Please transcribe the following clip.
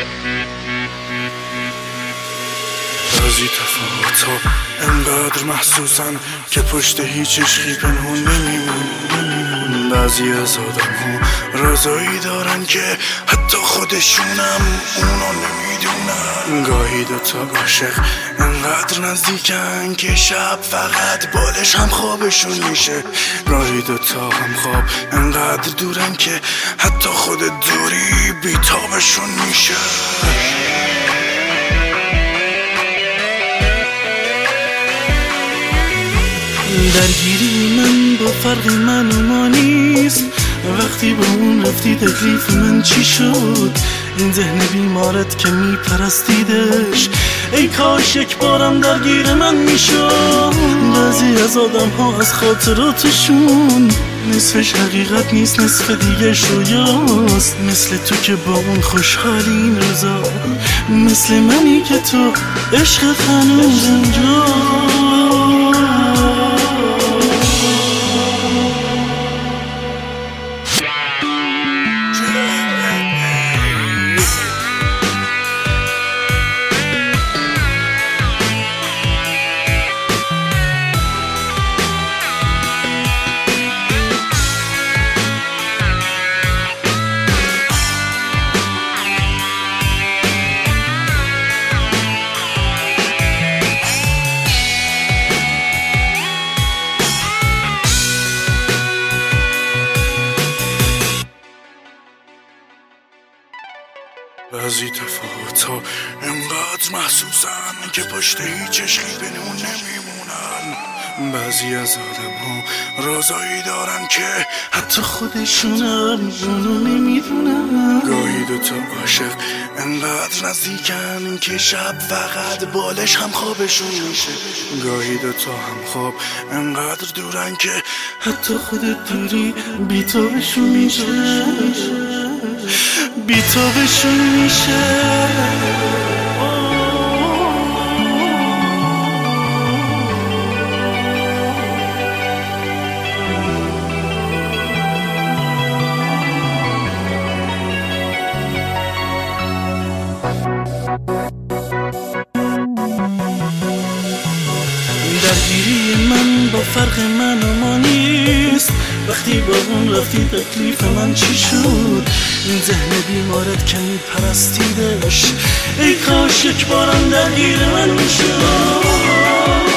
بعضی تفاوت‌ها انقدر محسوسن که پشت هیچ عشقی پنهون نمیمون. بعضی از آدم‌ها رازایی دارن که حتی خودشونم اونو نمیدونن. گاهی دوتا عاشق انقدر نزدیکن که شب فقط بالش هم خوابشون میشه. گاهی دوتا هم خواب انقدر دورن که حتی خود دوری بیتابشون میشه. درگیری من با فرق من و ما نیست. وقتی با اون رفتی تکلیف من چی شد؟ این ذهن بیمارت که میپرستیدش ای کاش یک بارم درگیر من میشد. بعضی از آدم ها از خاطراتشون نصفش حقیقت نیست، نصف دیگه رویاست. مثل تو که با اون خوشحالی این روزا، مثل منی که تو عشقت هنوز اونجا. بعضی تفاوت‌ها انقدر محسوسن که پشت هیچ عشقی بنمون نمیمونن. بعضی از آدم‌ها رازایی دارن که حتی خودشونم اونو نمیدونن. گاهی دوتا عاشق انقدر نزدیکن که شب فقط بالش هم خوابشون میشه. گاهی دوتا هم خواب انقدر دورن که حتی خود دوری بیتابشون میشه. بیتابشون میشه. درگیری من با فرق من و ما نیست. وقتی با اون رفتی تکلیف من چی شد؟ این ذهن بیمارت که میپرستیدش ای کاش یک بارم درگیر من میشد.